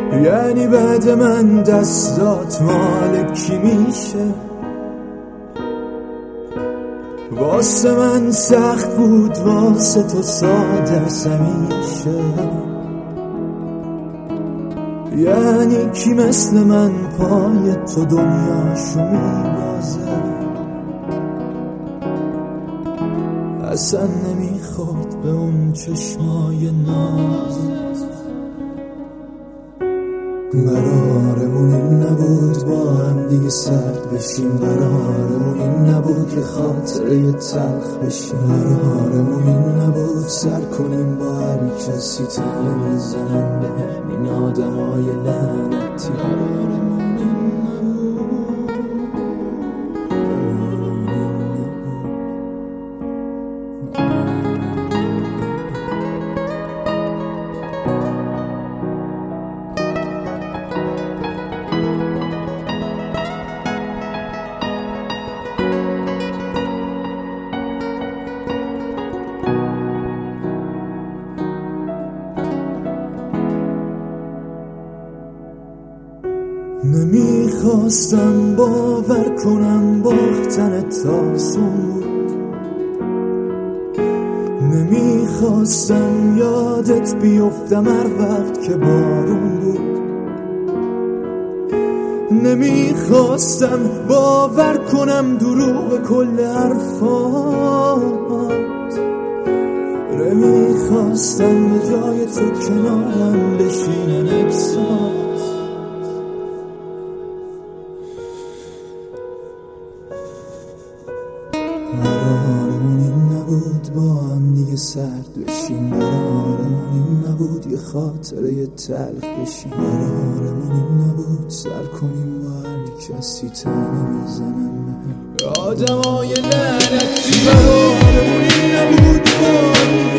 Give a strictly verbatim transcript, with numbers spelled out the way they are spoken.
یعنی بعد من دستات مال کی میشه؟ واسه من سخت بود، واسه تو ساده همیشه. یعنی کی مثل من پای تو دنیاشو میبازه؟ اصلا نمیخواد به اون چشمای نازت. قرارمون این نبود با هم دیگه سرد بشیم، قرارمون این نبود که خاطره تلخ بشیم، قرارمون این نبود سر کنیم با هر کسی تنه بزنن به این آدمای لعنتی. قرارمون این نمیخواستم باور کنم باختنت آسون بود، نمیخواستم یادت بیفتم هر وقت که بارون بود، نمیخواستم باور کنم دروغ کل حرفات، نمیخواستم به جای تو کنارم بشینن اکسات. قرارمون این نبود با هم دیگه سرد بشیم، قرارمون این نبود یه خاطره تلخ بشیم، قرارمون این نبود سر کنیم با هر کسی تنه میزنن آدمای لعنتی. قرارمون این نبود با هم